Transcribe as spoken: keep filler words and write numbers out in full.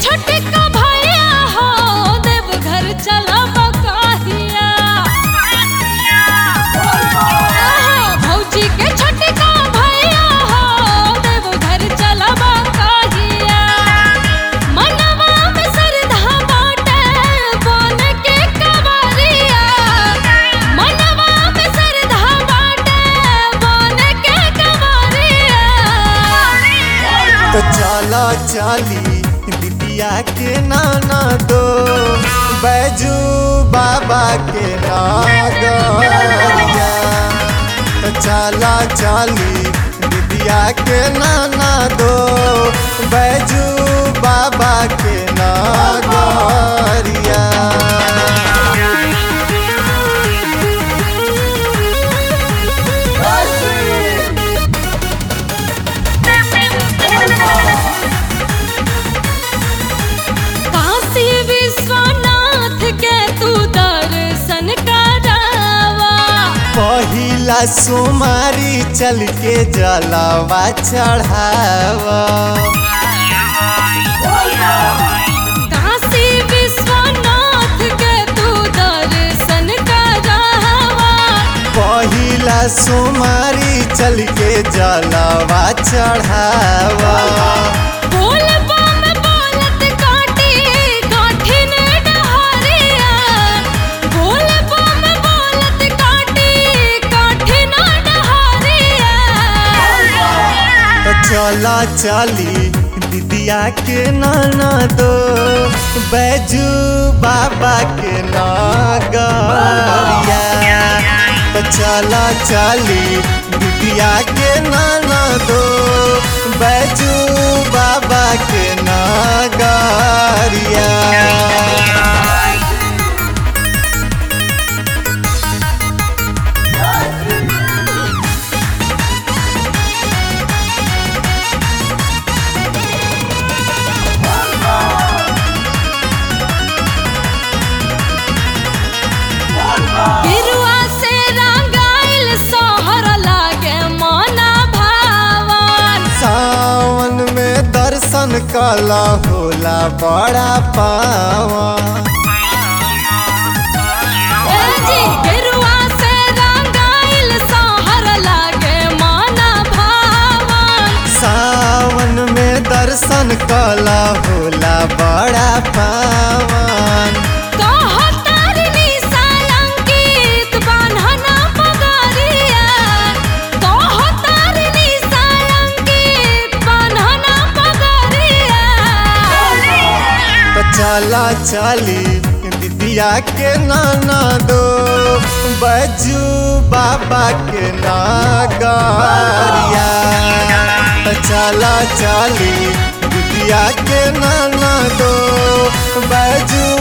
छोटका भैया हो देवघर चला बकाहिया। भौजी के छोटका भैया हो देवघर चला बकाहिया। मनवा में श्रद्धा बाटे बन के कंवरिया। मनवा में श्रद्धा बाटे बन के कंवरिया। तो चला चली बिटिया के नाना दो बैजू बाबा के नागरिया। तो चला चली बिटिया के नाना दो बैजू बाबा के नागरिया। काशी विश्वनाथ के तू दर्शन करावा। पहिला सोमारी चल के जलावा चढ़ावा। काशी विश्वनाथ के तू दर्शन करावा। पहिला सोमारी चल के जलावा चढ़ावा। बोल बम बोलत काटी काठिन डहरिया। बोल बम बोलत काटी काठिन डहरिया। तो चला चली दीदिया के नाना दो बैजू बाबा के नागरिया। तो चला चली दीदिया के नाना दो बैजू बाबा के नागरिया। बिरुआ से रंगाइल सोहर लागे मोना भावन। सावन में दर्शन कला होला बड़ा पावा। ए जी बिरुआ से रंगाइल सोहर लागे मोना भावन। सावन में दर्शन कला होला बड़ा पावन। कहो तारिणी सालंकित बान्हना पगरिया। कहो तारिणी सालंकित बान्हना पगरिया। तो चला चली दीदिया के नाना दो बैजू बाबा के नागरिया। तो चला चली दीदिया के नाना दो बैजू